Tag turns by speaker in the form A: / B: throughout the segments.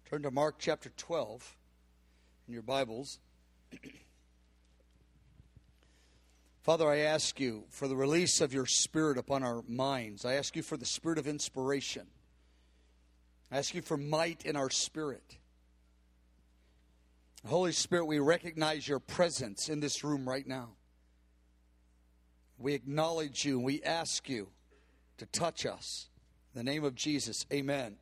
A: Turn to Mark chapter 12 in your Bibles. Father, I ask you for the release of your Spirit upon our minds. I ask you for the spirit of inspiration. I ask you for might in our spirit. Holy Spirit, we recognize your presence in this room right now. We acknowledge you and we ask you to touch us. In the name of Jesus, amen.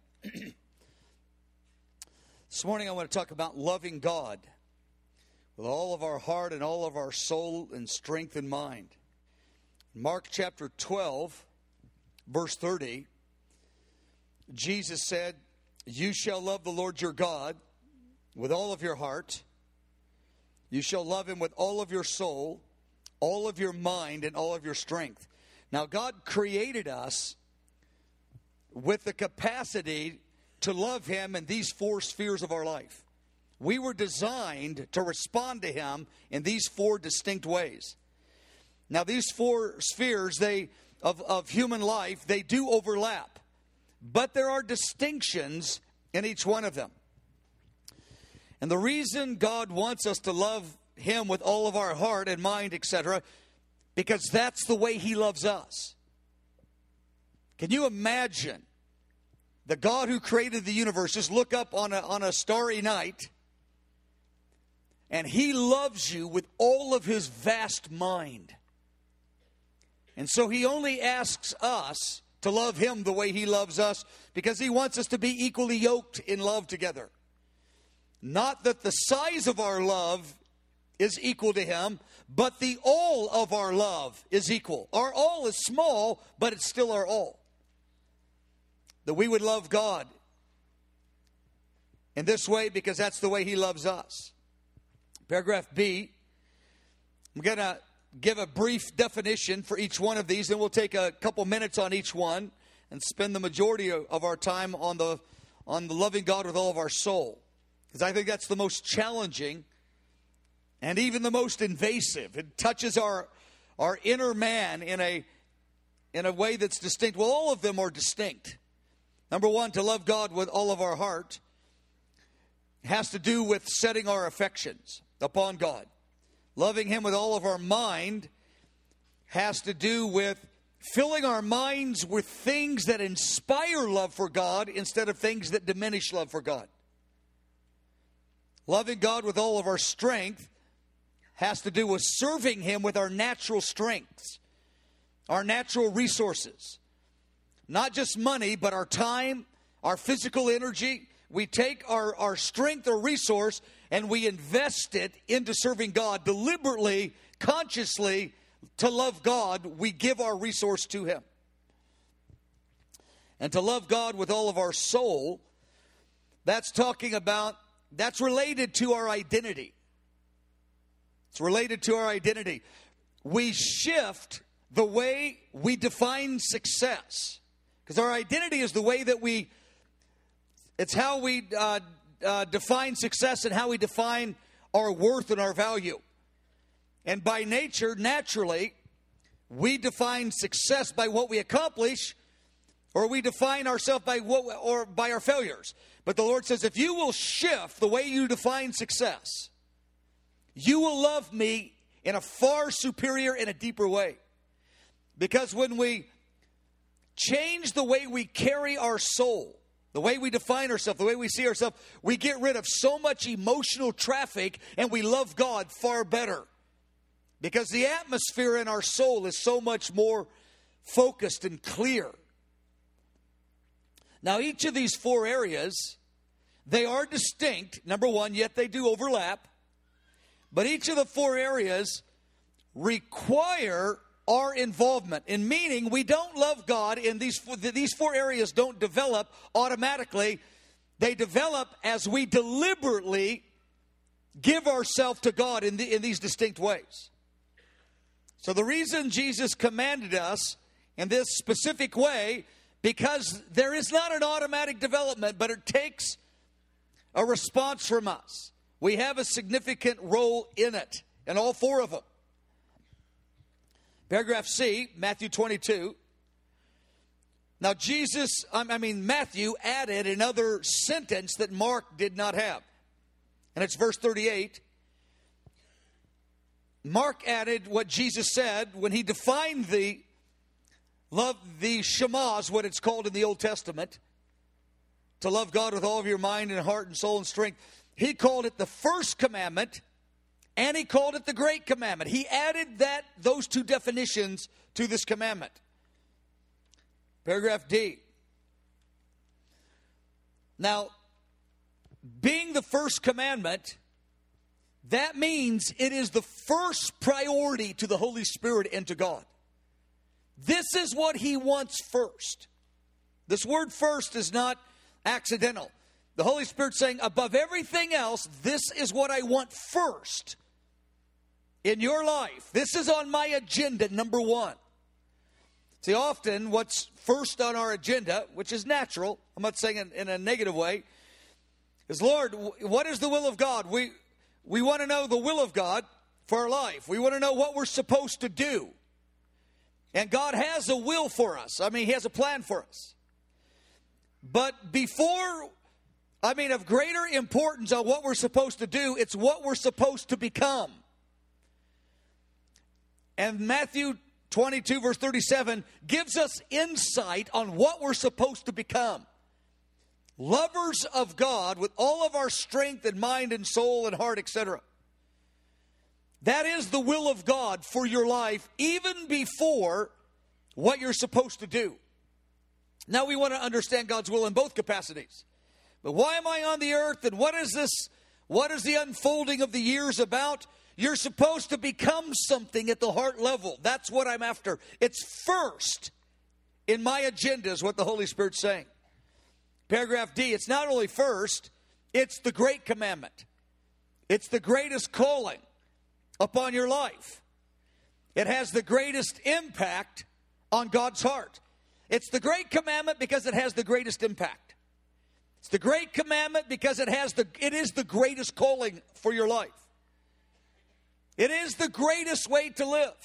A: This morning I want to talk about loving God with all of our heart and all of our soul and strength and mind. Mark chapter 12, verse 30, Jesus said, "You shall love the Lord your God with all of your heart. You shall love him with all of your soul, all of your mind, and all of your strength." Now, God created us with the capacity to love him in these four spheres of our life. We were designed to respond to him in these four distinct ways. Now, these four spheres of human life, they do overlap, but there are distinctions in each one of them. And the reason God wants us to love him with all of our heart and mind, etc., because that's the way he loves us. Can you imagine the God who created the universe? Just look up on a starry night, and he loves you with all of his vast mind. And so he only asks us to love him the way he loves us, because he wants us to be equally yoked in love together. Not that the size of our love is equal to him, but the all of our love is equal. Our all is small, but it's still our all. That we would love God in this way because that's the way he loves us. Paragraph B, I'm going to give a brief definition for each one of these, and we'll take a couple minutes on each one and spend the majority of our time on the loving God with all of our soul. Because I think that's the most challenging and even the most invasive. It touches our inner man in a way that's distinct. Well, all of them are distinct. Number one, to love God with all of our heart has to do with setting our affections upon God. Loving him with all of our mind has to do with filling our minds with things that inspire love for God instead of things that diminish love for God. Loving God with all of our strength has to do with serving him with our natural strengths, our natural resources. Not just money, but our time, our physical energy. We take our strength or resource and we invest it into serving God deliberately, consciously. To love God, we give our resource to him. And to love God with all of our soul, that's related to our identity. It's related to our identity. We shift the way we define success. Because our identity is the way that it's how we define success and how we define our worth and our value. And by nature, naturally, we define success by what we accomplish, or we define ourselves by by our failures. But the Lord says, if you will shift the way you define success, you will love me in a far superior and a deeper way. Because when we change the way we carry our soul, the way we define ourselves, the way we see ourselves, we get rid of so much emotional traffic and we love God far better. Because the atmosphere in our soul is so much more focused and clear. Now, each of these four areas, they are distinct, number one, yet they do overlap. But each of the four areas require our involvement. In meaning, we don't love God in these four areas don't develop automatically. They develop as we deliberately give ourselves to God in these distinct ways. So the reason Jesus commanded us in this specific way, because there is not an automatic development, but it takes a response from us. We have a significant role in it, in all four of them. Paragraph C, Matthew 22. Now, Matthew added another sentence that Mark did not have. And it's verse 38. Mark added what Jesus said when he defined the Shema, is what it's called in the Old Testament. To love God with all of your mind and heart and soul and strength. He called it the first commandment, and he called it the great commandment. He added those two definitions to this commandment. Paragraph D. Now, being the first commandment, that means it is the first priority to the Holy Spirit and to God. This is what he wants first. This word first is not accidental. The Holy Spirit saying, above everything else, this is what I want first in your life. This is on my agenda, number one. See, often what's first on our agenda, which is natural, I'm not saying it in a negative way, is, Lord, what is the will of God? We want to know the will of God for our life. We want to know what we're supposed to do. And God has a will for us. He has a plan for us. But of greater importance on what we're supposed to do, it's what we're supposed to become. And Matthew 22, verse 37, gives us insight on what we're supposed to become. Lovers of God with all of our strength and mind and soul and heart, etc. That is the will of God for your life, even before what you're supposed to do. Now we want to understand God's will in both capacities. But why am I on the earth, and what is this? What is the unfolding of the years about? You're supposed to become something at the heart level. That's what I'm after. It's first in my agenda, is what the Holy Spirit's saying. Paragraph D, it's not only first, it's the great commandment. It's the greatest calling upon your life. It has the greatest impact on God's heart. It's the great commandment because it has the greatest impact. It's the great commandment because it is the greatest calling for your life. It is the greatest way to live.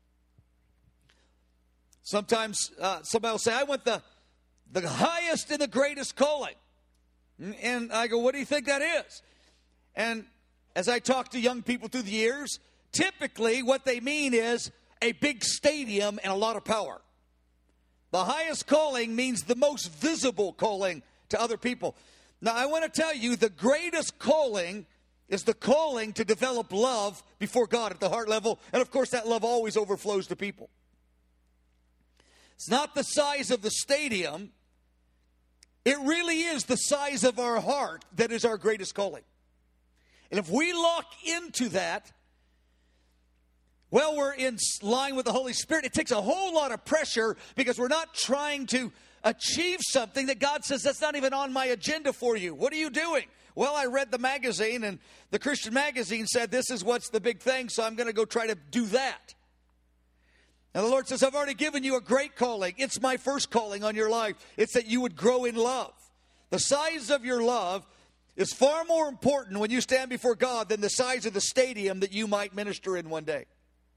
A: Sometimes somebody will say, I want the highest and the greatest calling. And I go, what do you think that is? And as I talk to young people through the years, typically what they mean is a big stadium and a lot of power. The highest calling means the most visible calling to other people. Now, I want to tell you, the greatest calling is the calling to develop love before God at the heart level. And of course, that love always overflows to people. It's not the size of the stadium. It really is the size of our heart that is our greatest calling. And if we lock into that, well, we're in line with the Holy Spirit. It takes a whole lot of pressure because we're not trying to achieve something that God says, that's not even on my agenda for you. What are you doing? Well, I read the magazine, and the Christian magazine said this is what's the big thing, so I'm going to go try to do that. And the Lord says, I've already given you a great calling. It's my first calling on your life. It's that you would grow in love. The size of your love is far more important when you stand before God than the size of the stadium that you might minister in one day.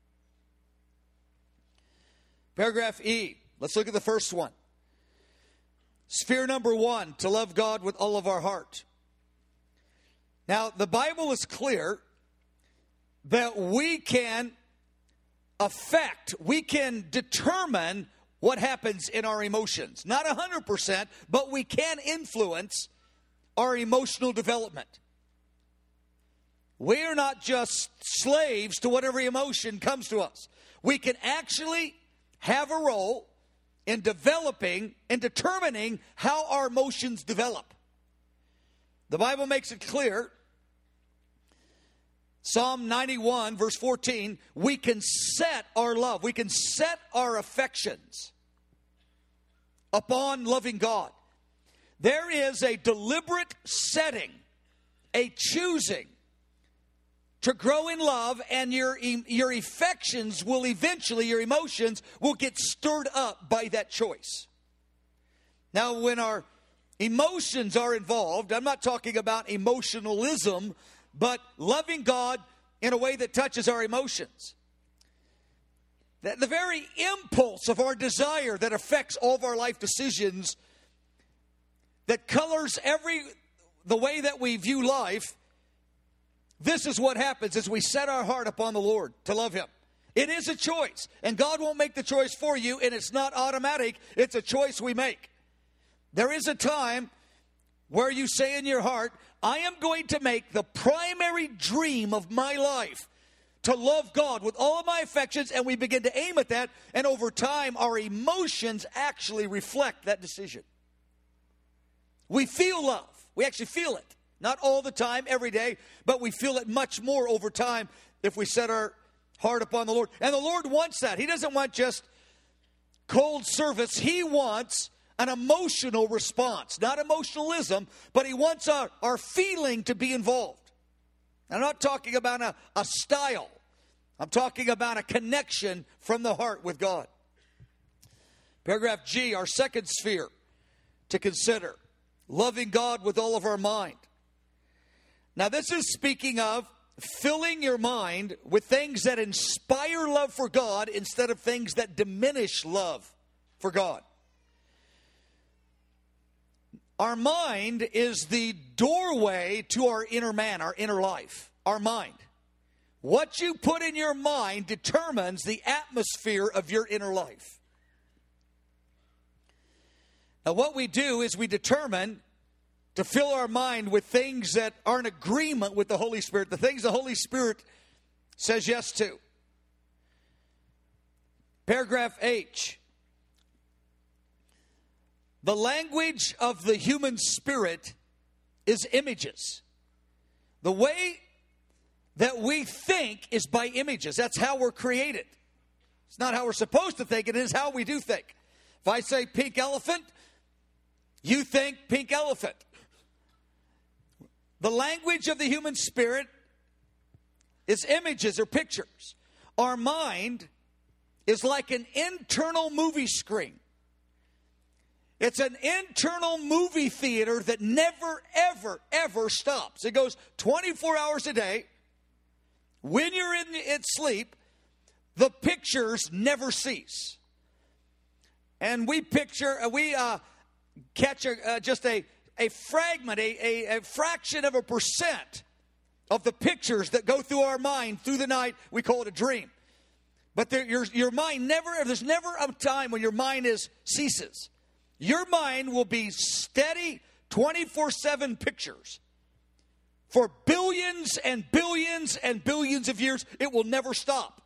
A: Paragraph E. Let's look at the first one. Sphere number one, to love God with all of our heart. Now, the Bible is clear that we can determine what happens in our emotions. Not 100%, but we can influence our emotional development. We are not just slaves to whatever emotion comes to us. We can actually have a role in developing and determining how our emotions develop. The Bible makes it clear. Psalm 91, verse 14, we can set our love, we can set our affections upon loving God. There is a deliberate setting, a choosing to grow in love, and your affections will eventually, your emotions will get stirred up by that choice. Now, when our emotions are involved, I'm not talking about emotionalism, but loving God in a way that touches our emotions. The very impulse of our desire that affects all of our life decisions, that colors the way that we view life, this is what happens as we set our heart upon the Lord to love Him. It is a choice, and God won't make the choice for you, and it's not automatic. It's a choice we make. There is a time where you say in your heart, I am going to make the primary dream of my life to love God with all of my affections, and we begin to aim at that, and over time, our emotions actually reflect that decision. We feel love. We actually feel it. Not all the time, every day, but we feel it much more over time if we set our heart upon the Lord. And the Lord wants that. He doesn't want just cold service. He wants an emotional response. Not emotionalism, but He wants our feeling to be involved. I'm not talking about a style. I'm talking about a connection from the heart with God. Paragraph G, our second sphere to consider. Loving God with all of our mind. Now this is speaking of filling your mind with things that inspire love for God instead of things that diminish love for God. Our mind is the doorway to our inner man, our inner life, our mind. What you put in your mind determines the atmosphere of your inner life. Now what we do is we determine to fill our mind with things that are in agreement with the Holy Spirit, the things the Holy Spirit says yes to. Paragraph H. The language of the human spirit is images. The way that we think is by images. That's how we're created. It's not how we're supposed to think. It is how we do think. If I say pink elephant, you think pink elephant. The language of the human spirit is images or pictures. Our mind is like an internal movie screen. It's an internal movie theater that never, ever, ever stops. It goes 24 hours a day. When you're in sleep, the pictures never cease. And we catch just a fragment, a fraction of a percent of the pictures that go through our mind through the night. We call it a dream. But your mind there's never a time when your mind ceases. Your mind will be steady 24/7 pictures. For billions and billions and billions of years, it will never stop.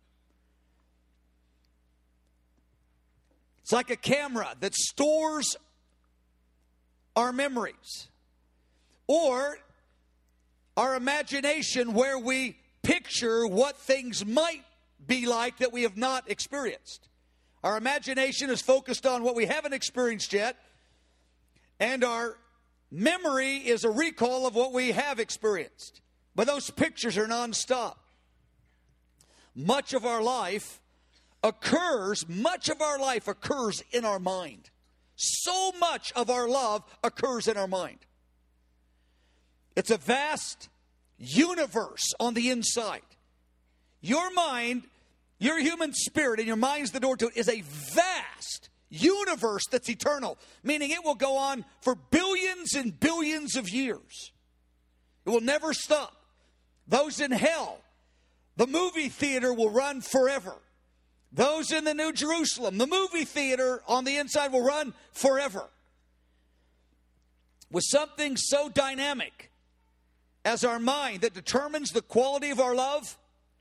A: It's like a camera that stores our memories. Or our imagination where we picture what things might be like that we have not experienced. Our imagination is focused on what we haven't experienced yet. And our memory is a recall of what we have experienced. But those pictures are nonstop. Much of our life occurs in our mind. So much of our love occurs in our mind. It's a vast universe on the inside. Your mind, your human spirit, and your mind's the door to it, is a vast universe that's eternal, meaning it will go on for billions and billions of years. It will never stop. Those in hell, the movie theater will run forever. Those in the New Jerusalem, the movie theater on the inside will run forever. With something so dynamic as our mind that determines the quality of our love,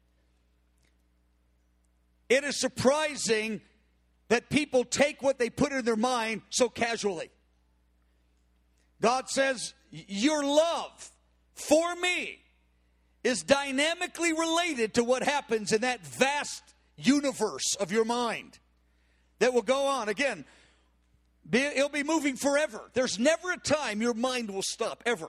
A: it is surprising that people take what they put in their mind so casually. God says, your love for me is dynamically related to what happens in that vast universe of your mind that will go on. Again, it'll be moving forever. There's never a time your mind will stop, ever.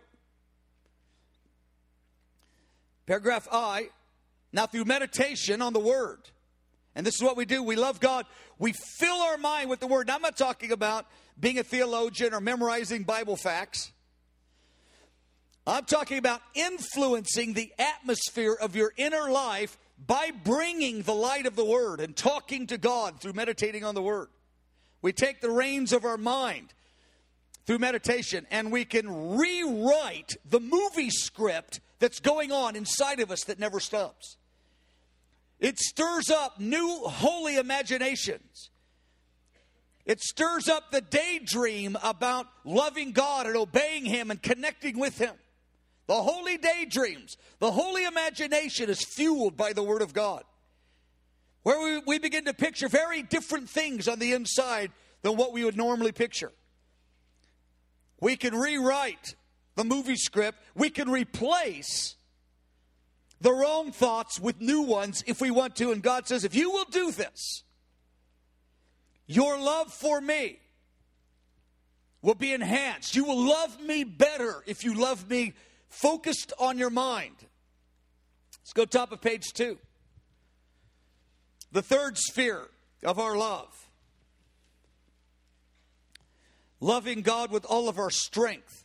A: Paragraph I, now through meditation on the Word, and this is what we do, we love God, we fill our mind with the Word. Now, I'm not talking about being a theologian or memorizing Bible facts. I'm talking about influencing the atmosphere of your inner life by bringing the light of the Word and talking to God through meditating on the Word. We take the reins of our mind through meditation, and we can rewrite the movie script that's going on inside of us that never stops. It stirs up new holy imaginations. It stirs up the daydream about loving God and obeying Him and connecting with Him. The holy daydreams, the holy imagination is fueled by the Word of God, where we begin to picture very different things on the inside than what we would normally picture. We can rewrite the movie script. We can replace the wrong thoughts with new ones if we want to. And God says, if you will do this, your love for me will be enhanced. You will love me better if you love me focused on your mind. Let's go top of page 2. The third sphere of our love. Loving God with all of our strength.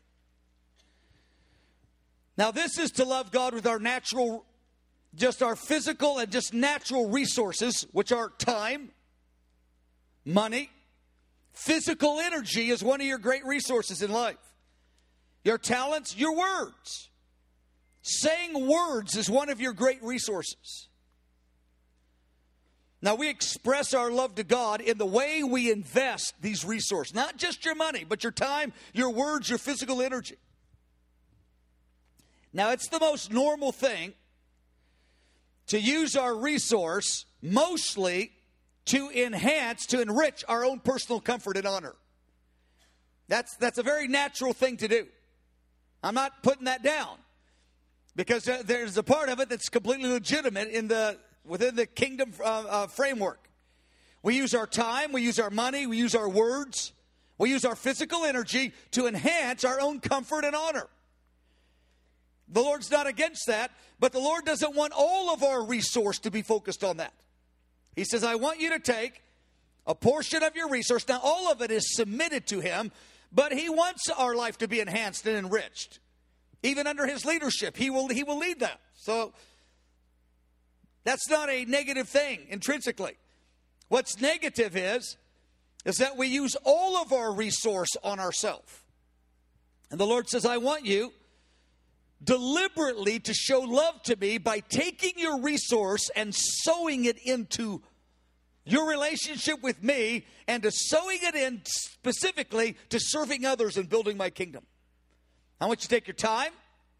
A: Now, this is to love God with our natural, just our physical and just natural resources, which are time, money. Physical energy is one of your great resources in life. Your talents, your words. Saying words is one of your great resources. Now, we express our love to God in the way we invest these resources. Not just your money, but your time, your words, your physical energy. Now, it's the most normal thing to use our resource mostly to enhance, to enrich our own personal comfort and honor. That's a very natural thing to do. I'm not putting that down, because there's a part of it that's completely legitimate within the kingdom framework. We use our time, we use our money, we use our words, we use our physical energy to enhance our own comfort and honor. The Lord's not against that, but the Lord doesn't want all of our resource to be focused on that. He says, I want you to take a portion of your resource. Now, all of it is submitted to Him, but He wants our life to be enhanced and enriched. Even under His leadership, He will lead that. So that's not a negative thing intrinsically. What's negative is that we use all of our resource on ourselves. And the Lord says, I want you deliberately to show love to me by taking your resource and sowing it into your relationship with me, and to sowing it in specifically to serving others and building my kingdom. I want you to take your time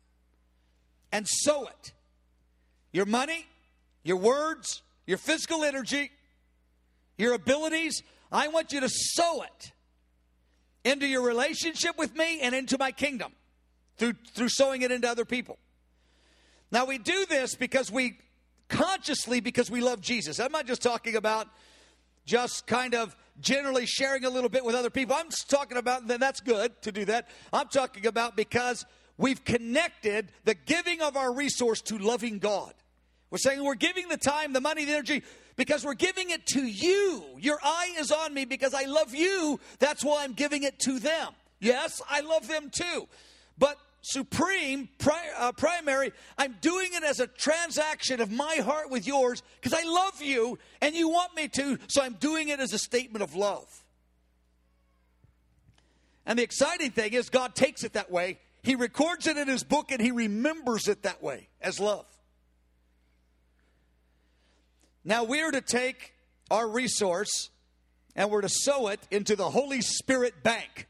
A: and sow it. Your money, your words, your physical energy, your abilities. I want you to sow it into your relationship with me and into my kingdom through sowing it into other people. Now, we do this because we love Jesus. I'm not just talking about just kind of generally sharing a little bit with other people. I'm just talking about, that's good to do that. I'm talking about because we've connected the giving of our resource to loving God. We're saying we're giving the time, the money, the energy, because we're giving it to you. Your eye is on me because I love you. That's why I'm giving it to them. Yes, I love them too. But primary, I'm doing it as a transaction of my heart with yours because I love you and you want me to, so I'm doing it as a statement of love. And the exciting thing is God takes it that way. He records it in His book and He remembers it that way as love. Now we're to take our resource and we're to sow it into the Holy Spirit bank.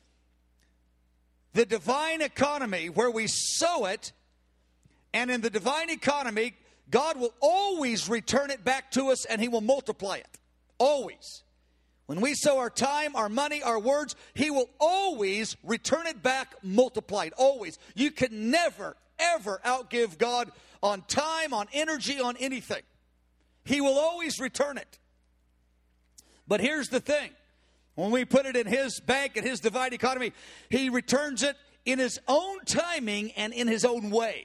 A: The divine economy, where we sow it, and in the divine economy, God will always return it back to us and He will multiply it. Always. When we sow our time, our money, our words, He will always return it back multiplied. Always. You can never, ever outgive God on time, on energy, on anything. He will always return it. But here's the thing. When we put it in His bank and His divine economy, He returns it in His own timing and in His own way.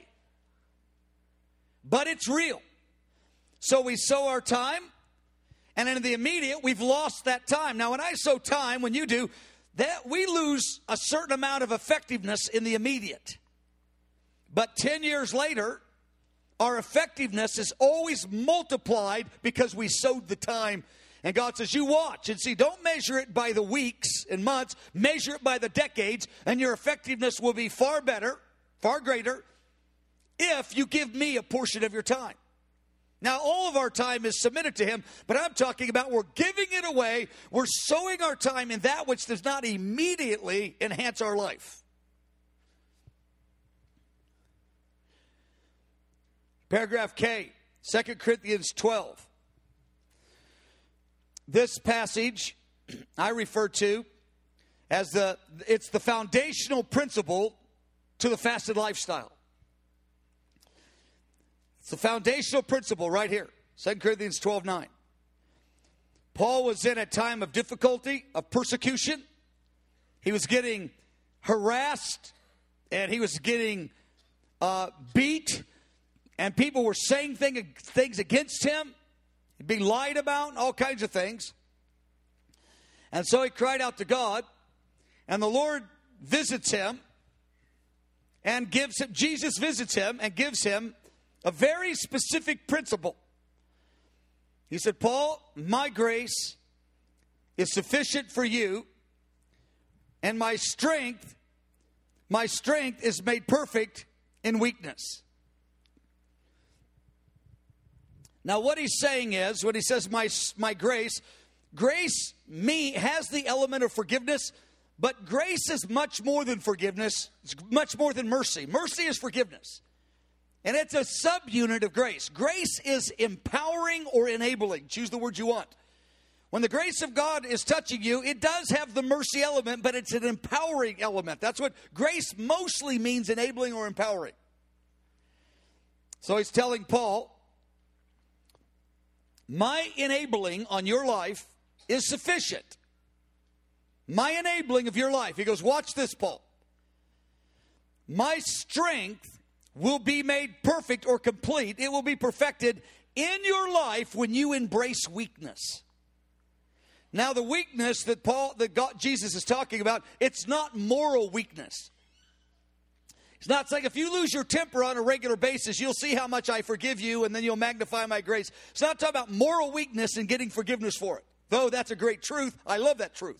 A: But it's real. So we sow our time, and in the immediate, we've lost that time. Now, when I sow time, when you do, that we lose a certain amount of effectiveness in the immediate. But 10 years later, our effectiveness is always multiplied because we sowed the time. And God says, you watch and see. Don't measure it by the weeks and months. Measure it by the decades, and your effectiveness will be far better, far greater, if you give me a portion of your time. Now, all of our time is submitted to Him, but I'm talking about we're giving it away. We're sowing our time in that which does not immediately enhance our life. Paragraph K, 2 Corinthians 12. This passage I refer to as it's the foundational principle to the fasted lifestyle. It's the foundational principle right here, 2 Corinthians 12:9. Paul was in a time of difficulty, of persecution. He was getting harassed, and he was getting beat, and people were saying things against him, being lied about, and all kinds of things. And so he cried out to God, and the Lord visits him and gives him, Jesus visits him and gives him a very specific principle. He said, Paul, my grace is sufficient for you, and my strength is made perfect in weakness. Now, what he's saying is, when he says my grace has the element of forgiveness, but grace is much more than forgiveness. It's much more than mercy. Mercy is forgiveness. And it's a subunit of grace. Grace is empowering or enabling. Choose the word you want. When the grace of God is touching you, it does have the mercy element, but it's an empowering element. That's what grace mostly means, enabling or empowering. So he's telling Paul, my enabling on your life is sufficient. My enabling of your life. He goes, watch this, Paul. My strength will be made perfect or complete. It will be perfected in your life when you embrace weakness. Now, the weakness that Jesus is talking about, it's not moral weakness. It's not saying if you lose your temper on a regular basis, you'll see how much I forgive you and then you'll magnify my grace. It's not talking about moral weakness and getting forgiveness for it. Though that's a great truth. I love that truth.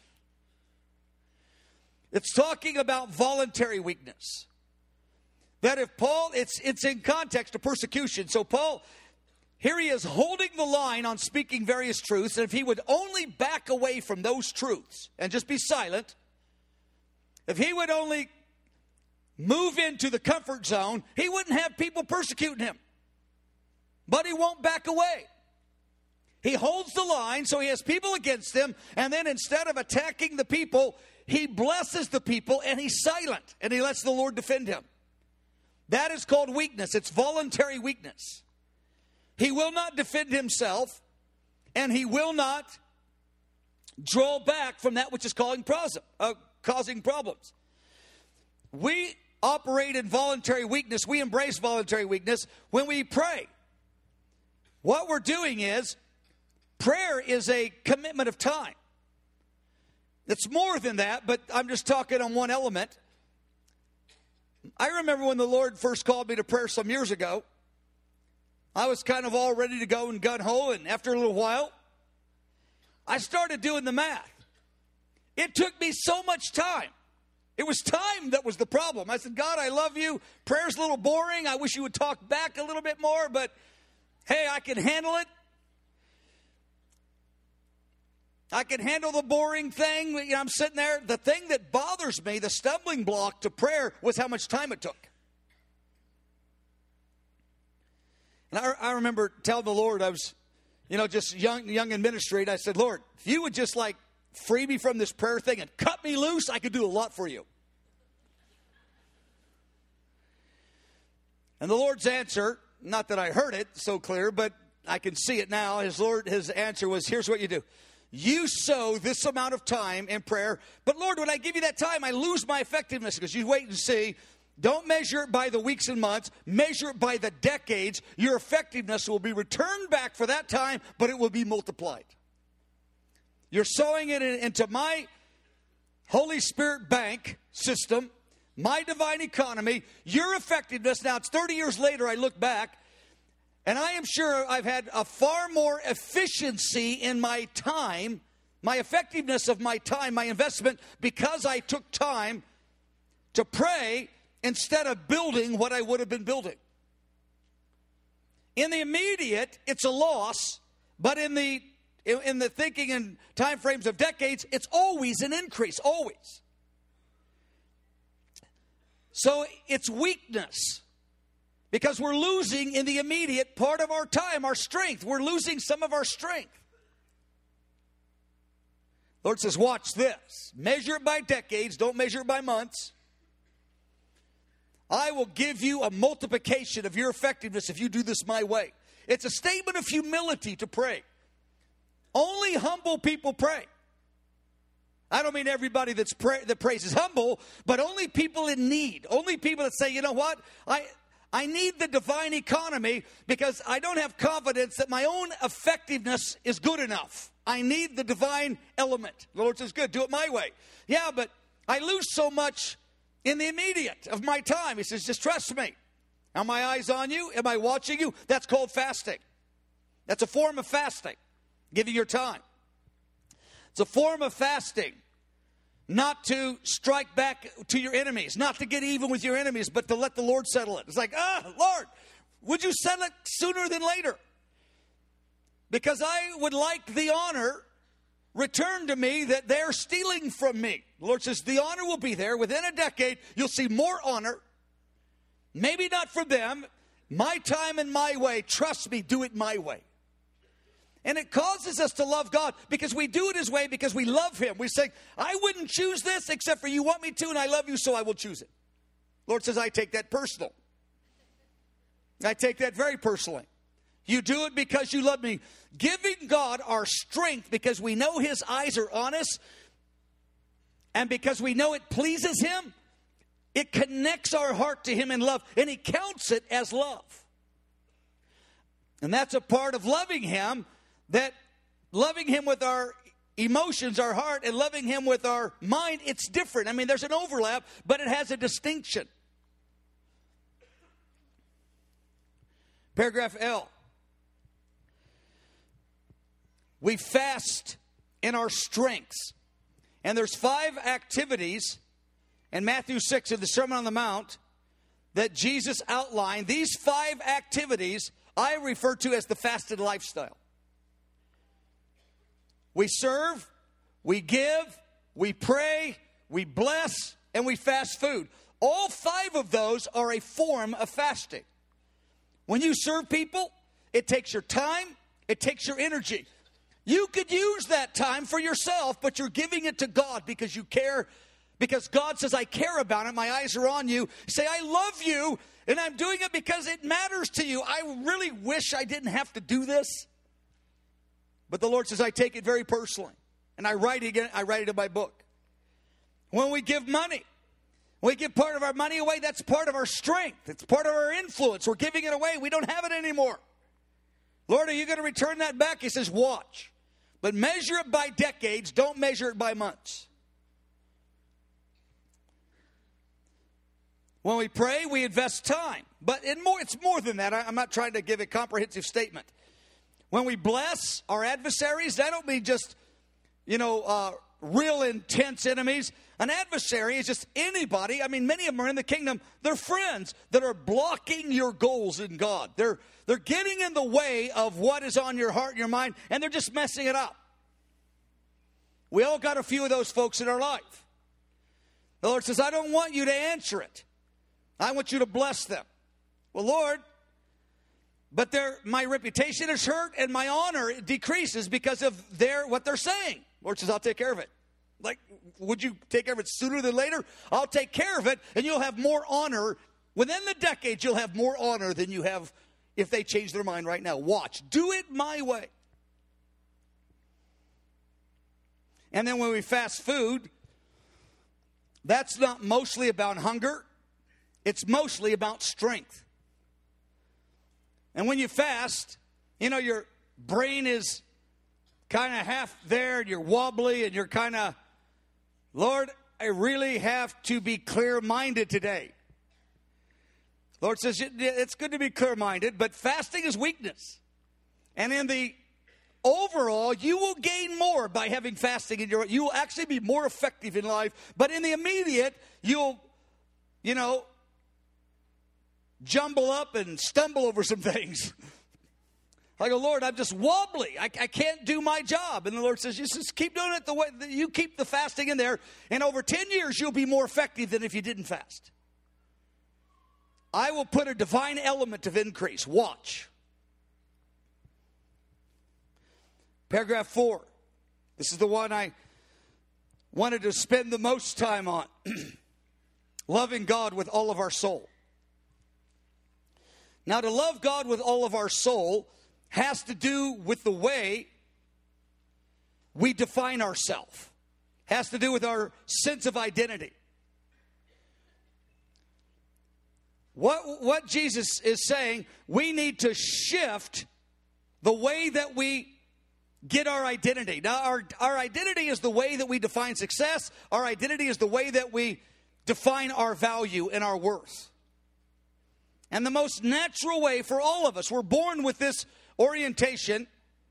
A: It's talking about voluntary weakness. That if Paul, it's in context of persecution. So Paul, here he is holding the line on speaking various truths. And if he would only back away from those truths and just be silent, if he would only move into the comfort zone, he wouldn't have people persecuting him. But he won't back away. He holds the line, so he has people against him, and then instead of attacking the people, he blesses the people, and he's silent, and he lets the Lord defend him. That is called weakness. It's voluntary weakness. He will not defend himself, and he will not draw back from that which is causing problems. We operate in voluntary weakness. We embrace voluntary weakness when we pray. What we're doing is, prayer is a commitment of time. It's more than that, but I'm just talking on one element. I remember when the Lord first called me to prayer some years ago. I was kind of all ready to go and gung-ho, and after a little while, I started doing the math. It took me so much time. It was time that was the problem. I said, God, I love you. Prayer's a little boring. I wish you would talk back a little bit more, but hey, I can handle it. I can handle the boring thing. You know, I'm sitting there. The thing that bothers me, the stumbling block to prayer, was how much time it took. And I remember telling the Lord, I was, just young in ministry, and I said, Lord, if you would just free me from this prayer thing and cut me loose, I could do a lot for you. And the Lord's answer, not that I heard it so clear, but I can see it now. His answer was, here's what you do. You sow this amount of time in prayer, but Lord, when I give you that time, I lose my effectiveness, because you wait and see. Don't measure it by the weeks and months. Measure it by the decades. Your effectiveness will be returned back for that time, but it will be multiplied. You're sowing it into my Holy Spirit bank system my divine economy, your effectiveness. Now, it's 30 years later, I look back, and I am sure I've had a far more efficiency in my time, my effectiveness of my time, my investment, because I took time to pray instead of building what I would have been building. In the immediate, it's a loss, but in the thinking and time frames of decades, it's always an increase, always. So it's weakness, because we're losing in the immediate part of our time, our strength. We're losing some of our strength. The Lord says, watch this. Measure it by decades, don't measure it by months. I will give you a multiplication of your effectiveness if you do this my way. It's a statement of humility to pray. Only humble people pray. I don't mean everybody that prays is humble, but only people in need. Only people that say, you know what? I need the divine economy because I don't have confidence that my own effectiveness is good enough. I need the divine element. The Lord says, good, do it my way. Yeah, but I lose so much in the immediate of my time. He says, just trust me. Are my eyes on you? Am I watching you? That's called fasting. That's a form of fasting, giving your time. It's a form of fasting, not to strike back to your enemies, not to get even with your enemies, but to let the Lord settle it. It's like, Lord, would you settle it sooner than later? Because I would like the honor returned to me that they're stealing from me. The Lord says the honor will be there. Within a decade, you'll see more honor. Maybe not from them. My time and my way. Trust me, do it my way. And it causes us to love God because we do it His way because we love Him. We say, I wouldn't choose this except for you want me to, and I love you, so I will choose it. Lord says, I take that personal. I take that very personally. You do it because you love me. Giving God our strength because we know His eyes are on us and because we know it pleases Him, it connects our heart to Him in love, and He counts it as love. And that's a part of loving Him, that loving Him with our emotions, our heart, and loving Him with our mind, it's different. I mean, there's an overlap, but it has a distinction. Paragraph L. We fast in our strengths. And there's 5 activities in Matthew 6 of the Sermon on the Mount that Jesus outlined. These 5 activities I refer to as the fasted lifestyle. We serve, we give, we pray, we bless, and we fast food. All 5 of those are a form of fasting. When you serve people, it takes your time, it takes your energy. You could use that time for yourself, but you're giving it to God because you care, because God says, I care about it. My eyes are on you. Say, I love you, and I'm doing it because it matters to you. I really wish I didn't have to do this. But the Lord says, I take it very personally. And I write it in my book. When we give money, we give part of our money away, that's part of our strength. It's part of our influence. We're giving it away. We don't have it anymore. Lord, are you going to return that back? He says, watch. But measure it by decades. Don't measure it by months. When we pray, we invest time. But it's more than that. I'm not trying to give a comprehensive statement. When we bless our adversaries, I don't mean just, real intense enemies. An adversary is just anybody. I mean, many of them are in the kingdom. They're friends that are blocking your goals in God. They're getting in the way of what is on your heart and your mind, and they're just messing it up. We all got a few of those folks in our life. The Lord says, I don't want you to answer it. I want you to bless them. Well, Lord, but my reputation is hurt and my honor decreases because of what they're saying. Lord says, I'll take care of it. Like, would you take care of it sooner than later? I'll take care of it, and you'll have more honor. Within the decade, you'll have more honor than you have if they change their mind right now. Watch. Do it my way. And then when we fast food, that's not mostly about hunger. It's mostly about strength. And when you fast, your brain is kind of half there, and you're wobbly, and you're kind of, Lord, I really have to be clear-minded today. The Lord says it's good to be clear-minded, but fasting is weakness. And in the overall, you will gain more by having fasting in you will actually be more effective in life. But in the immediate, you'll, jumble up and stumble over some things. I go, Lord, I'm just wobbly. I can't do my job. And the Lord says, just keep doing it the way that you keep the fasting in there. And over 10 years, you'll be more effective than if you didn't fast. I will put a divine element of increase. Watch. Paragraph 4. This is the one I wanted to spend the most time on. Loving God with all of our soul. Now, to love God with all of our soul has to do with the way we define ourselves. Has to do with our sense of identity. What Jesus is saying, we need to shift the way that we get our identity. Now, our identity is the way that we define success. Our identity is the way that we define our value and our worth. And the most natural way for all of us, we're born with this orientation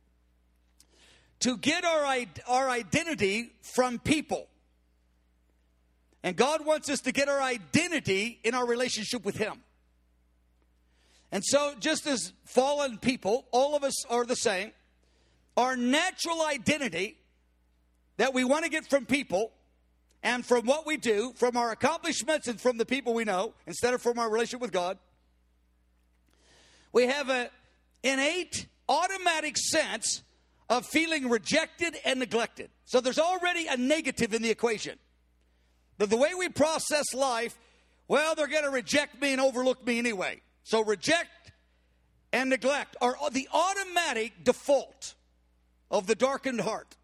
A: to get our identity from people. And God wants us to get our identity in our relationship with Him. And so, just as fallen people, all of us are the same. Our natural identity that we want to get from people and from what we do, from our accomplishments and from the people we know, instead of from our relationship with God, we have an innate, automatic sense of feeling rejected and neglected. So there's already a negative in the equation. The way we process life, well, they're going to reject me and overlook me anyway. So reject and neglect are the automatic default of the darkened heart.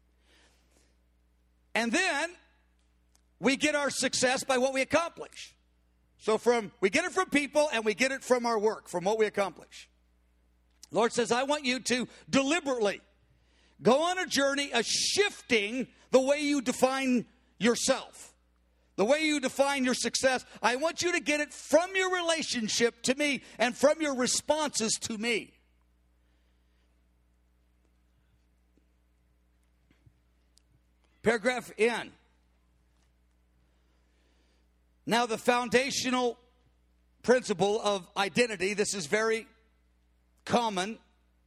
A: And then we get our success by what we accomplish. So we get it from people and we get it from our work, from what we accomplish. The Lord says, I want you to deliberately go on a journey of shifting the way you define yourself, the way you define your success. I want you to get it from your relationship to me and from your responses to me. Paragraph N. Now, the foundational principle of identity, this is very common,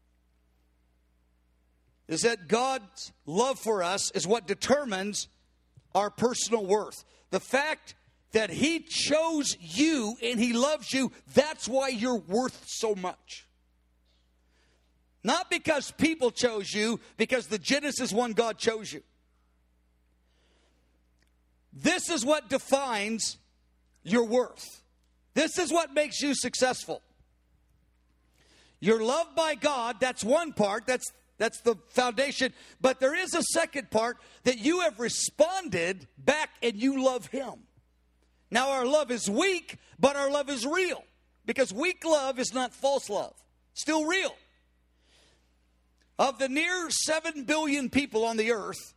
A: is that God's love for us is what determines our personal worth. The fact that He chose you and He loves you, that's why you're worth so much. Not because people chose you, because the Genesis 1 God chose you. This is what defines your worth. This is what makes you successful. You're loved by God, that's one part, that's the foundation. But there is a second part, that you have responded back and you love Him. Now, our love is weak, but our love is real. Because weak love is not false love. Still real. Of the near 7 billion people on the earth,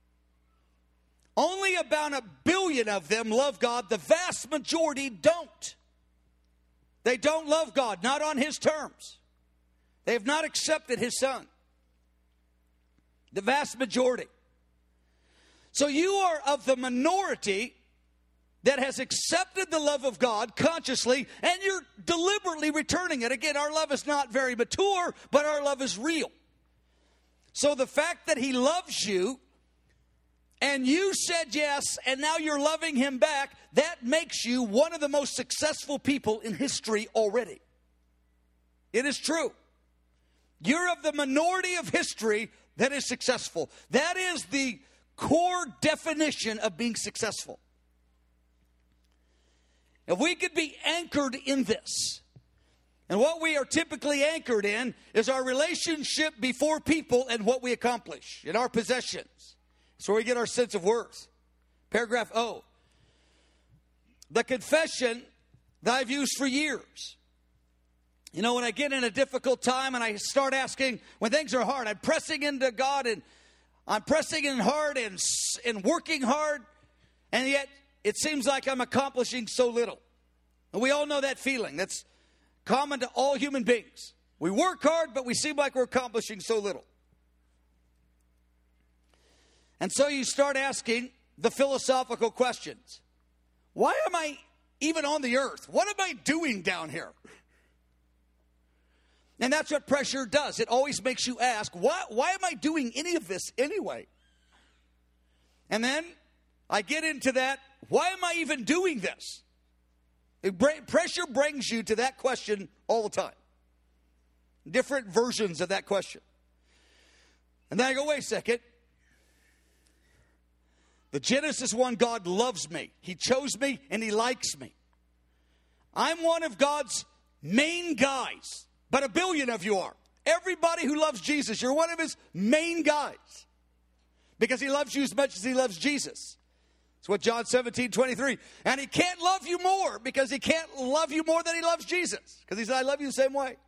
A: only about 1 billion of them love God. The vast majority don't. They don't love God, not on His terms. They have not accepted His Son. The vast majority. So you are of the minority that has accepted the love of God consciously, and you're deliberately returning it. Again, our love is not very mature, but our love is real. So the fact that He loves you, and you said yes, and now you're loving Him back, that makes you one of the most successful people in history already. It is true. You're of the minority of history that is successful. That is the core definition of being successful. If we could be anchored in this, and what we are typically anchored in is our relationship before people and what we accomplish in our possessions. That's where we get our sense of worth. Paragraph O. The confession that I've used for years. You know, when I get in a difficult time and I start asking, when things are hard, I'm pressing into God and I'm pressing in hard and working hard. And yet, it seems like I'm accomplishing so little. And we all know that feeling. That's common to all human beings. We work hard, but we seem like we're accomplishing so little. And so you start asking the philosophical questions. Why am I even on the earth? What am I doing down here? And that's what pressure does. It always makes you ask, why am I doing any of this anyway? And then I get into that, why am I even doing this? Pressure brings you to that question all the time. Different versions of that question. And then I go, wait a second. The Genesis 1, God loves me. He chose me and He likes me. I'm one of God's main guys. But a billion of you are. Everybody who loves Jesus, you're one of His main guys. Because He loves you as much as He loves Jesus. That's what John 17:23. And He can't love you more because He can't love you more than He loves Jesus. Because He said, I love you the same way.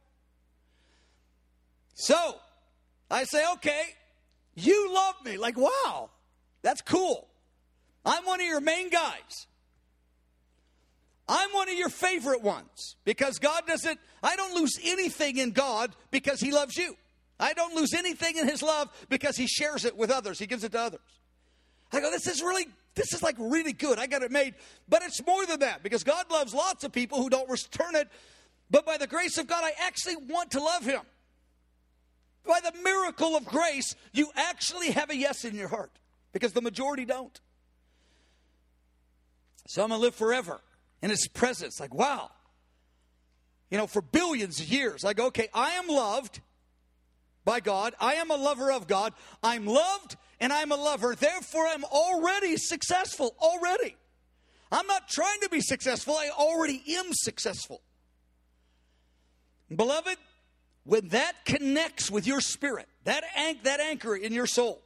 A: So, I say, okay, you love me. Like, wow, that's cool. I'm one of your main guys. I'm one of your favorite ones. Because I don't lose anything in God because He loves you. I don't lose anything in His love because He shares it with others. He gives it to others. I go, this is like really good. I got it made. But it's more than that, because God loves lots of people who don't return it. But by the grace of God, I actually want to love Him. By the miracle of grace, you actually have a yes in your heart, because the majority don't. So I'm going to live forever in His presence. Like, wow. For billions of years, I go, okay, I am loved by God. I am a lover of God. I'm loved and I'm a lover. Therefore, I'm already successful. Already. I'm not trying to be successful. I already am successful. Beloved, when that connects with your spirit, that anchor in your soul,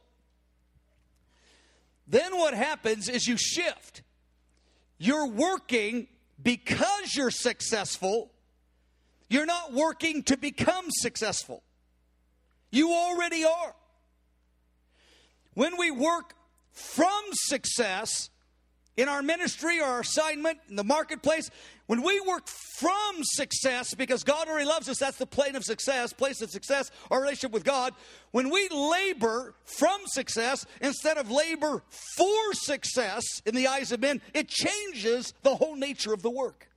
A: then what happens is you shift. You're working because you're successful. You're not working to become successful. You already are. When we work from success in our ministry or our assignment in the marketplace, when we work from success because God already loves us, that's the place of success, our relationship with God. When we labor from success instead of labor for success in the eyes of men, it changes the whole nature of the work.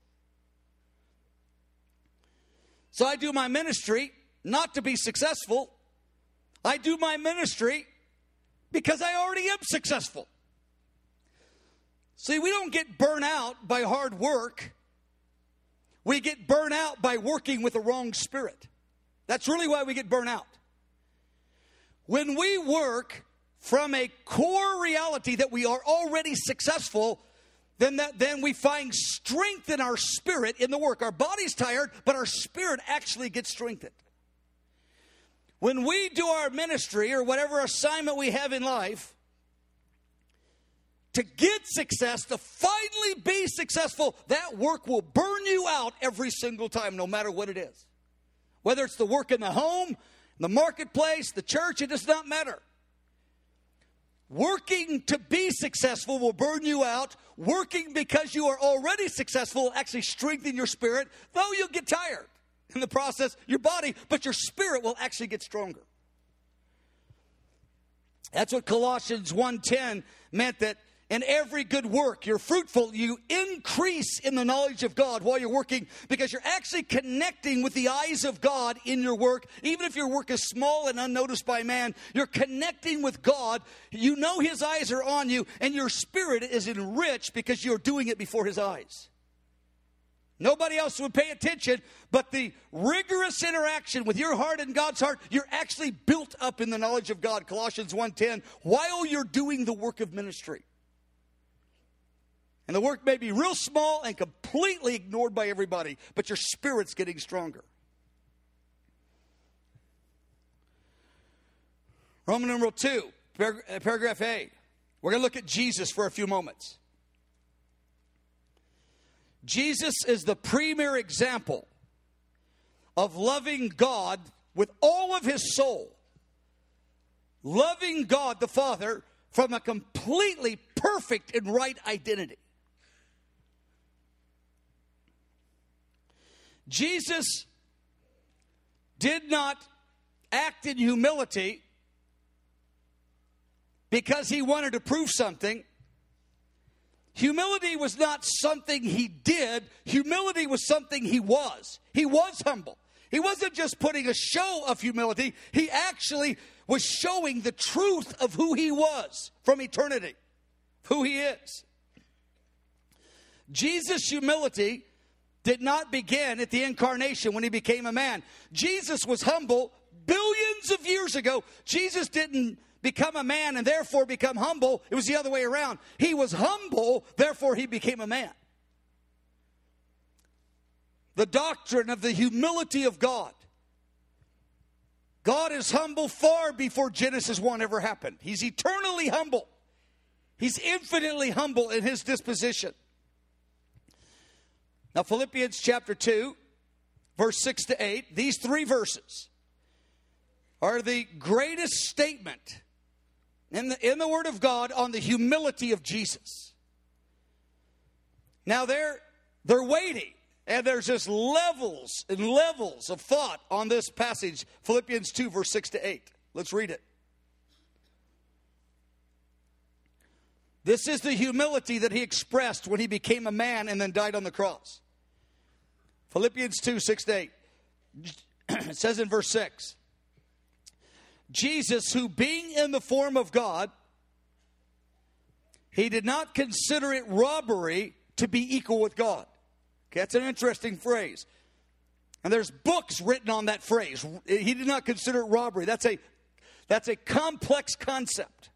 A: So I do my ministry not to be successful. I do my ministry because I already am successful. See, we don't get burnt out by hard work. We get burnt out by working with the wrong spirit. That's really why we get burnt out. When we work from a core reality that we are already successful, then we find strength in our spirit in the work. Our body's tired, but our spirit actually gets strengthened. When we do our ministry or whatever assignment we have in life, to get success, to finally be successful, that work will burn you out every single time, no matter what it is. Whether it's the work in the home, the marketplace, the church, it does not matter. Working to be successful will burn you out. Working because you are already successful will actually strengthen your spirit, though you'll get tired in the process, your body, but your spirit will actually get stronger. That's what Colossians 1:10 meant, that in every good work, you're fruitful, you increase in the knowledge of God while you're working, because you're actually connecting with the eyes of God in your work. Even if your work is small and unnoticed by man, you're connecting with God. You know His eyes are on you, and your spirit is enriched because you're doing it before His eyes. Nobody else would pay attention, but the rigorous interaction with your heart and God's heart, you're actually built up in the knowledge of God, Colossians 1:10, while you're doing the work of ministry. And the work may be real small and completely ignored by everybody, but your spirit's getting stronger. Roman numeral 2, paragraph A. We're going to look at Jesus for a few moments. Jesus is the premier example of loving God with all of his soul. Loving God the Father from a completely perfect and right identity. Jesus did not act in humility because he wanted to prove something. Humility was not something he did. Humility was something he was. He was humble. He wasn't just putting a show of humility. He actually was showing the truth of who he was from eternity, who he is. Jesus' humility did not begin at the incarnation when he became a man. Jesus was humble billions of years ago. Jesus didn't become a man and therefore become humble. It was the other way around. He was humble, therefore he became a man. The doctrine of the humility of God. God is humble far before Genesis 1 ever happened. He's eternally humble. He's infinitely humble in his disposition. Now, Philippians chapter 2, verse 6 to 8, these three verses are the greatest statement in the Word of God on the humility of Jesus. Now, they're weighty, and there's just levels and levels of thought on this passage, Philippians 2, verse 6 to 8. Let's read it. This is the humility that he expressed when he became a man and then died on the cross. Philippians 2, 6 to 8. It says in verse 6, Jesus, who being in the form of God, he did not consider it robbery to be equal with God. Okay, that's an interesting phrase. And there's books written on that phrase. He did not consider it robbery. That's a complex concept.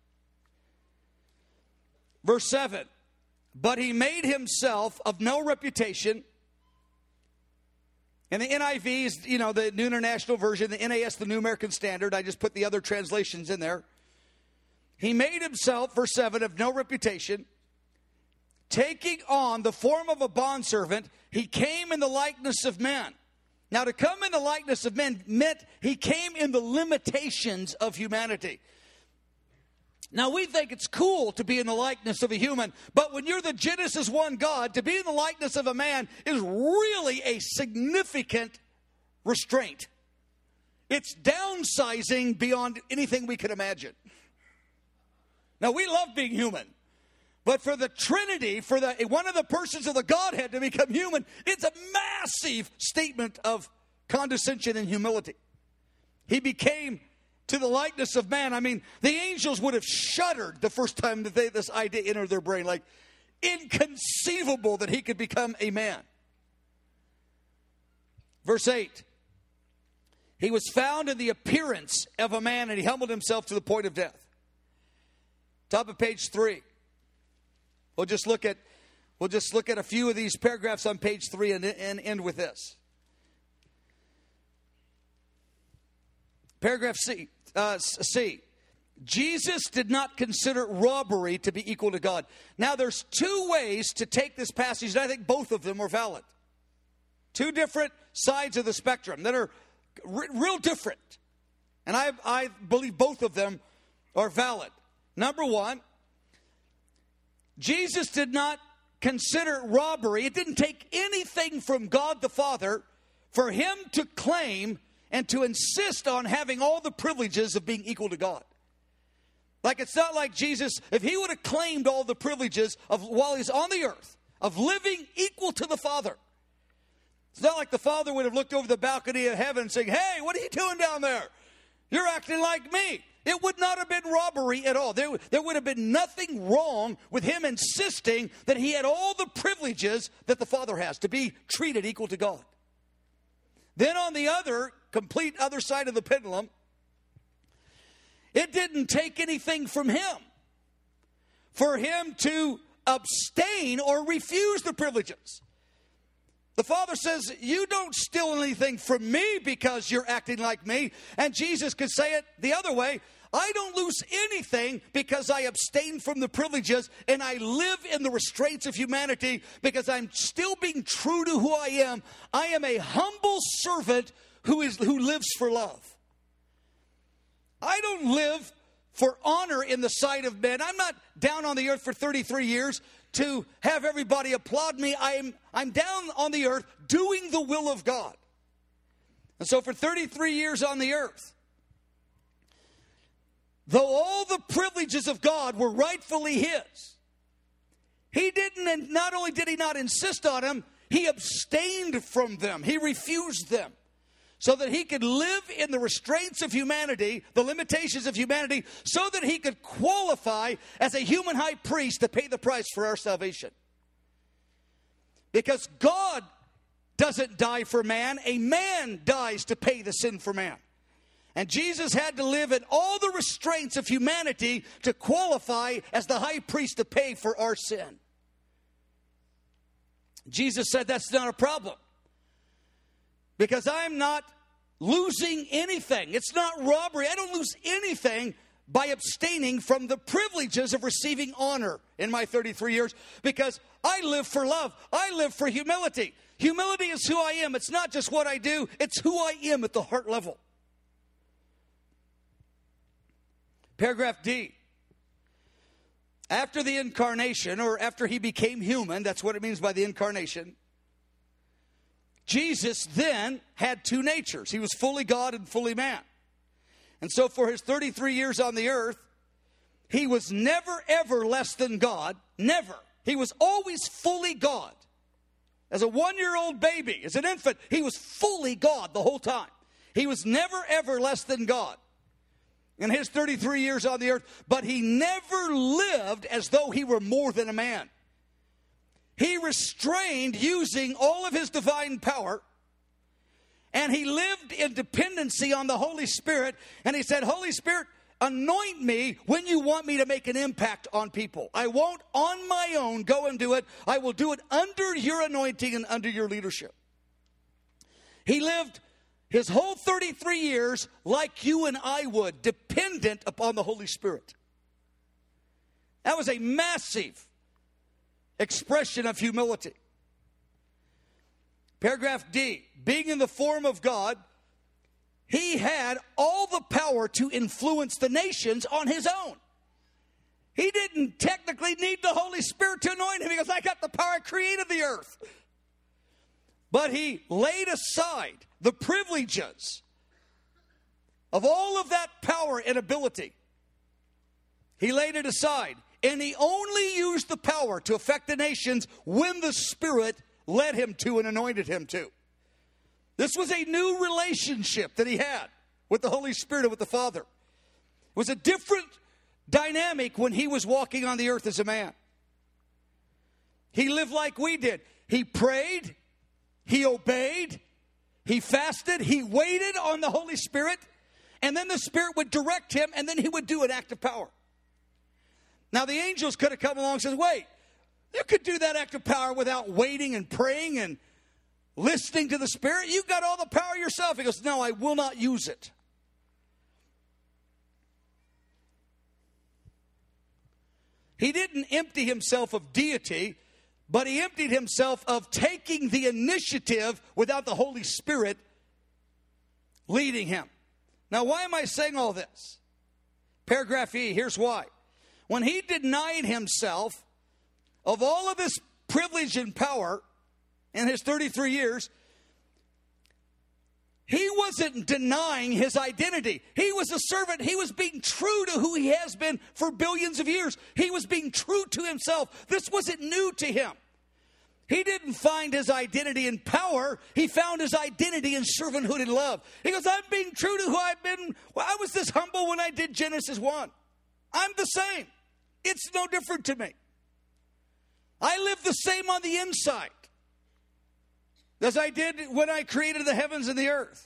A: Verse 7, but he made himself of no reputation. And the NIV is, the New International Version, the NAS, the New American Standard. I just put the other translations in there. He made himself, verse 7, of no reputation. Taking on the form of a bondservant, he came in the likeness of men. Now, to come in the likeness of men meant he came in the limitations of humanity. Now, we think it's cool to be in the likeness of a human, but when you're the Genesis 1 God, to be in the likeness of a man is really a significant restraint. It's downsizing beyond anything we could imagine. Now, we love being human, but for the Trinity, for one of the persons of the Godhead to become human, it's a massive statement of condescension and humility. He became to the likeness of man. I mean, the angels would have shuddered the first time that this idea entered their brain. Like, inconceivable that he could become a man. Verse 8. He was found in the appearance of a man, and he humbled himself to the point of death. Top of page 3. We'll just look at a few of these paragraphs on page 3 and end with this. Paragraph C. Jesus did not consider robbery to be equal to God. Now, there's two ways to take this passage, and I think both of them are valid. Two different sides of the spectrum that are real different. And I believe both of them are valid. Number one, Jesus did not consider robbery. It didn't take anything from God the Father for him to claim and to insist on having all the privileges of being equal to God. Like, it's not like Jesus, if he would have claimed all the privileges of while he's on the earth, of living equal to the Father. It's not like the Father would have looked over the balcony of heaven and saying, hey, what are you doing down there? You're acting like me. It would not have been robbery at all. There would have been nothing wrong with him insisting that he had all the privileges that the Father has to be treated equal to God. Then on the complete other side of the pendulum, it didn't take anything from him for him to abstain or refuse the privileges. The Father says, you don't steal anything from me because you're acting like me. And Jesus could say it the other way. I don't lose anything because I abstain from the privileges and I live in the restraints of humanity because I'm still being true to who I am. I am a humble servant who lives for love. I don't live for honor in the sight of men. I'm not down on the earth for 33 years to have everybody applaud me. I'm down on the earth doing the will of God. And so for 33 years on the earth, though all the privileges of God were rightfully his, he didn't, and not only did he not insist on them, he abstained from them. He refused them so that he could live in the restraints of humanity, the limitations of humanity, so that he could qualify as a human high priest to pay the price for our salvation. Because God doesn't die for man, a man dies to pay the sin for man. And Jesus had to live in all the restraints of humanity to qualify as the high priest to pay for our sin. Jesus said that's not a problem, because I'm not losing anything. It's not robbery. I don't lose anything by abstaining from the privileges of receiving honor in my 33 years, because I live for love. I live for humility. Humility is who I am. It's not just what I do. It's who I am at the heart level. Paragraph D. After the incarnation, or after he became human, that's what it means by the incarnation, Jesus then had two natures. He was fully God and fully man. And so for his 33 years on the earth, he was never, ever less than God. Never. He was always fully God. As a 1-year-old baby, as an infant, he was fully God the whole time. He was never, ever less than God in his 33 years on the earth, but he never lived as though he were more than a man. He restrained using all of his divine power, and he lived in dependency on the Holy Spirit, and he said, Holy Spirit, anoint me when you want me to make an impact on people. I won't on my own go and do it. I will do it under your anointing and under your leadership. He lived his whole 33 years like you and I would, dependent upon the Holy Spirit. That was a massive expression of humility. Paragraph D, being in the form of God, he had all the power to influence the nations on his own. He didn't technically need the Holy Spirit to anoint him because I got the power, I created the earth. But he laid aside the privileges of all of that power and ability. He laid it aside, and he only used the power to affect the nations when the Spirit led him to and anointed him to. This was a new relationship that he had with the Holy Spirit and with the Father. It was a different dynamic when he was walking on the earth as a man. He lived like we did. He prayed, he obeyed, he fasted, he waited on the Holy Spirit, and then the Spirit would direct him, and then he would do an act of power. Now the angels could have come along and said, wait, you could do that act of power without waiting and praying and listening to the Spirit. You've got all the power yourself. He goes, no, I will not use it. He didn't empty himself of deity, but he emptied himself of taking the initiative without the Holy Spirit leading him. Now, why am I saying all this? Paragraph E, here's why. When he denied himself of all of his privilege and power in his 33 years, he wasn't denying his identity. He was a servant. He was being true to who he has been for billions of years. He was being true to himself. This wasn't new to him. He didn't find his identity in power. He found his identity in servanthood and love. He goes, I'm being true to who I've been. Well, I was this humble when I did Genesis 1. I'm the same. It's no different to me. I live the same on the inside as I did when I created the heavens and the earth.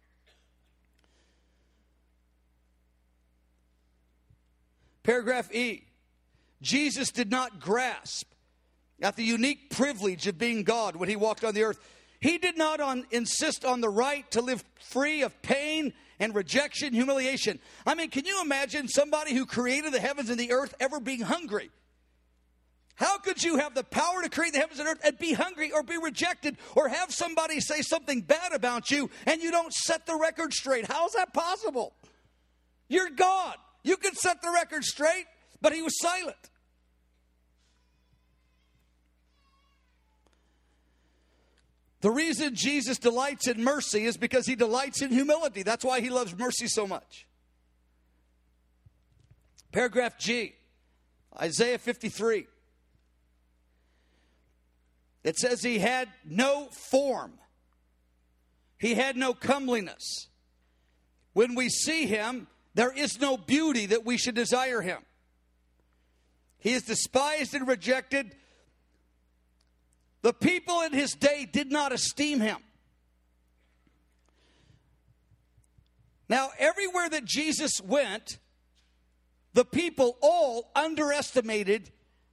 A: Paragraph E. Jesus did not grasp at the unique privilege of being God when he walked on the earth. He did not insist on the right to live free of pain and rejection, humiliation. I mean, can you imagine somebody who created the heavens and the earth ever being hungry? How could you have the power to create the heavens and earth and be hungry or be rejected or have somebody say something bad about you and you don't set the record straight? How is that possible? You're God. You can set the record straight, but he was silent. The reason Jesus delights in mercy is because he delights in humility. That's why he loves mercy so much. Paragraph G, Isaiah 53. It says he had no form. He had no comeliness. When we see him, there is no beauty that we should desire him. He is despised and rejected. The people in his day did not esteem him. Now, everywhere that Jesus went, the people all underestimated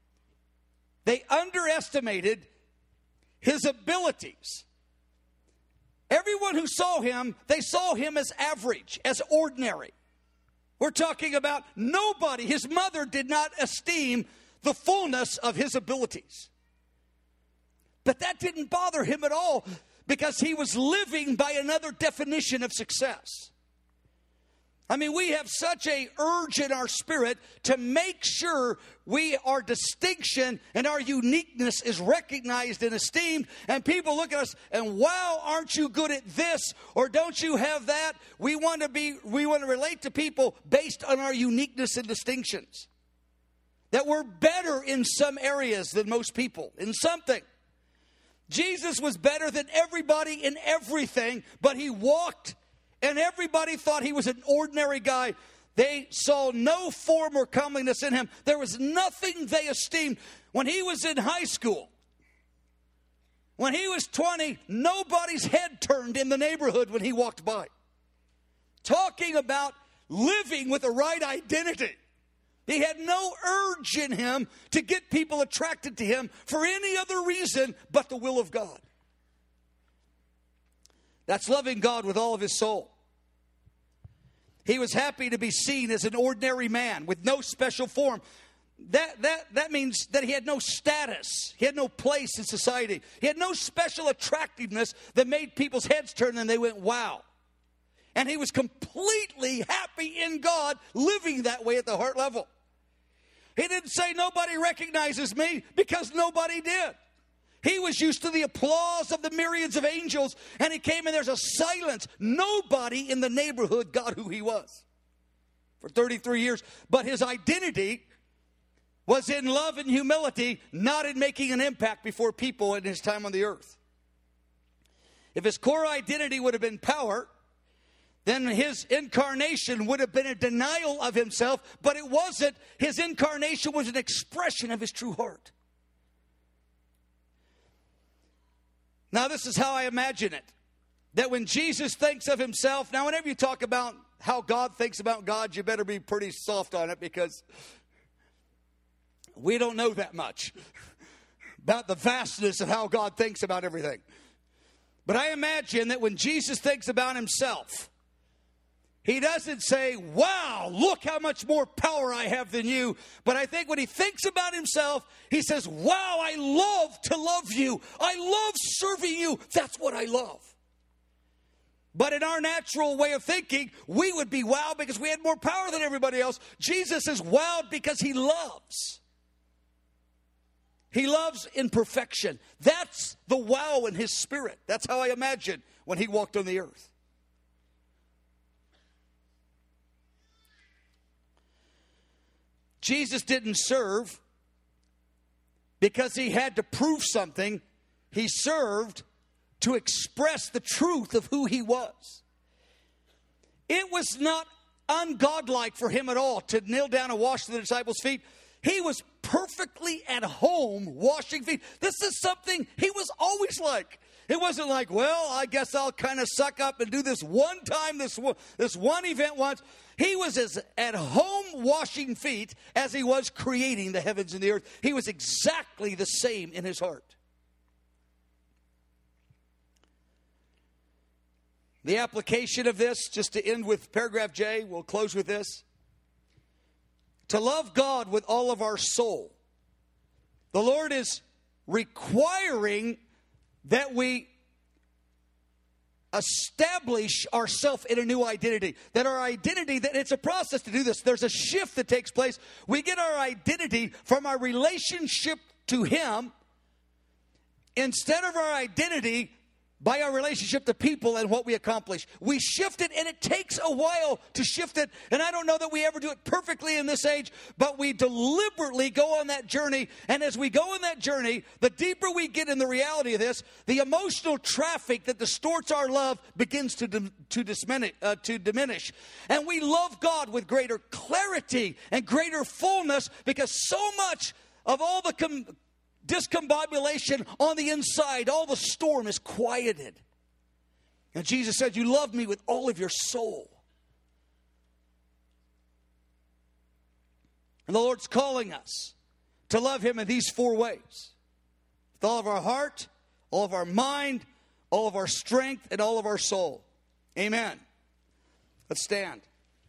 A: his abilities. Everyone who saw him, they saw him as average, as ordinary. We're talking about nobody. His mother did not esteem the fullness of his abilities. But that didn't bother him at all because he was living by another definition of success. I mean, we have such an urge in our spirit to make sure our distinction and our uniqueness is recognized and esteemed. And people look at us and, wow, aren't you good at this? Or don't you have that? We want to relate to people based on our uniqueness and distinctions. That we're better in some areas than most people, in something. Jesus was better than everybody in everything, but he walked and everybody thought he was an ordinary guy. They saw no form or comeliness in him. There was nothing they esteemed. When he was in high school, when he was 20, nobody's head turned in the neighborhood when he walked by. Talking about living with the right identity. He had no urge in him to get people attracted to him for any other reason but the will of God. That's loving God with all of his soul. He was happy to be seen as an ordinary man with no special form. That means that he had no status. He had no place in society. He had no special attractiveness that made people's heads turn and they went, wow. And he was completely happy in God, living that way at the heart level. He didn't say nobody recognizes me because nobody did. He was used to the applause of the myriads of angels, and he came and there's a silence. Nobody in the neighborhood got who he was for 33 years. But his identity was in love and humility, not in making an impact before people in his time on the earth. If his core identity would have been power, then his incarnation would have been a denial of himself, but it wasn't. His incarnation was an expression of his true heart. Now, this is how I imagine it. That when Jesus thinks of himself, now whenever you talk about how God thinks about God, you better be pretty soft on it because we don't know that much about the vastness of how God thinks about everything. But I imagine that when Jesus thinks about himself, he doesn't say, wow, look how much more power I have than you. But I think when he thinks about himself, he says, wow, I love to love you. I love serving you. That's what I love. But in our natural way of thinking, we would be wowed because we had more power than everybody else. Jesus is wowed because he loves. He loves in perfection. That's the wow in his spirit. That's how I imagine when he walked on the earth. Jesus didn't serve because he had to prove something. He served to express the truth of who he was. It was not ungodlike for him at all to kneel down and wash the disciples' feet. He was perfectly at home washing feet. This is something he was always like. It wasn't like, well, I guess I'll kind of suck up and do this one time, this one event once. He was as at home washing feet as he was creating the heavens and the earth. He was exactly the same in his heart. The application of this, just to end with paragraph J, we'll close with this. To love God with all of our soul. The Lord is requiring that we establish ourselves in a new identity. That our identity, that it's a process to do this. There's a shift that takes place. We get our identity from our relationship to Him instead of our identity by our relationship to people and what we accomplish. We shift it, and it takes a while to shift it. And I don't know that we ever do it perfectly in this age, but we deliberately go on that journey. And as we go on that journey, the deeper we get in the reality of this, the emotional traffic that distorts our love begins to diminish. And we love God with greater clarity and greater fullness, because so much of all the discombobulation on the inside, all the storm is quieted. And Jesus said, you love me with all of your soul. And the Lord's calling us to love Him in these 4 ways. With all of our heart, all of our mind, all of our strength, and all of our soul. Amen. Let's stand.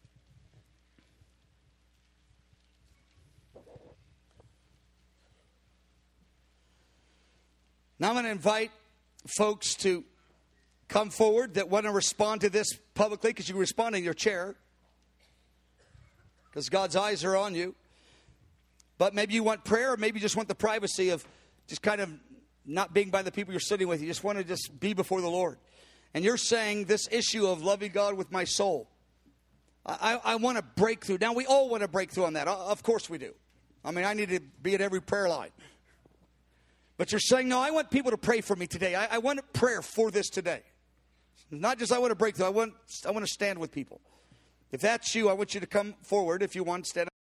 A: Now I'm going to invite folks to come forward that want to respond to this publicly, because you can respond in your chair, because God's eyes are on you. But maybe you want prayer, or maybe you just want the privacy of just kind of not being by the people you're sitting with. You just want to just be before the Lord. And you're saying this issue of loving God with my soul, I want to break through. Now, we all want to break through on that. Of course we do. I mean, I need to be at every prayer line. But you're saying, no, I want people to pray for me today. I want prayer for this today. Not just I want to break through. I want to stand with people. If that's you, I want you to come forward. If you want, stand.